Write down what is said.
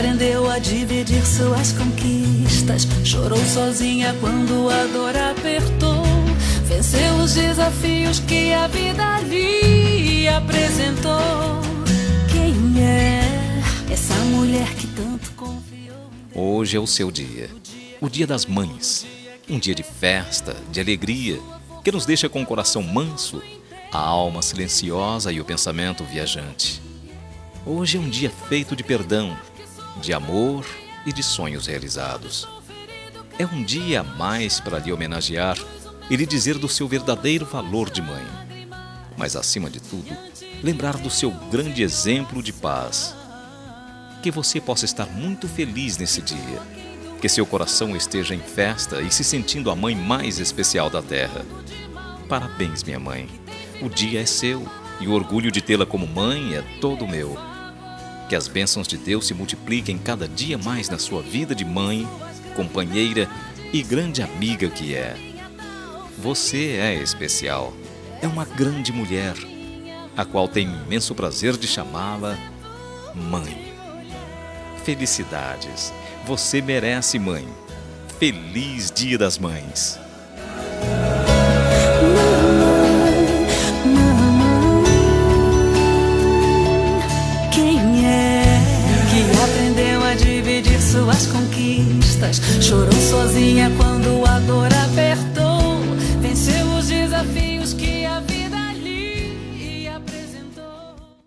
aprendeu a dividir suas conquistas, chorou sozinha quando a dor apertou, venceu os desafios que a vida lhe apresentou. Quem é essa mulher que tanto confiou? Hoje é o seu dia, o Dia das Mães. Um dia de festa, de alegria, que nos deixa com o coração manso, a alma silenciosa e o pensamento viajante. Hoje é um dia feito de perdão, de amor e de sonhos realizados. É um dia a mais para lhe homenagear e lhe dizer do seu verdadeiro valor de mãe. Mas, acima de tudo, lembrar do seu grande exemplo de paz. Que você possa estar muito feliz nesse dia. Que seu coração esteja em festa e se sentindo a mãe mais especial da terra. Parabéns, minha mãe. O dia é seu e o orgulho de tê-la como mãe é todo meu. Que as bênçãos de Deus se multipliquem cada dia mais na sua vida de mãe, companheira e grande amiga que é. Você é especial. É uma grande mulher, a qual tenho imenso prazer de chamá-la mãe. Felicidades. Você merece, mãe. Feliz Dia das Mães. Quem é que aprendeu a dividir suas conquistas, chorou sozinha quando a dor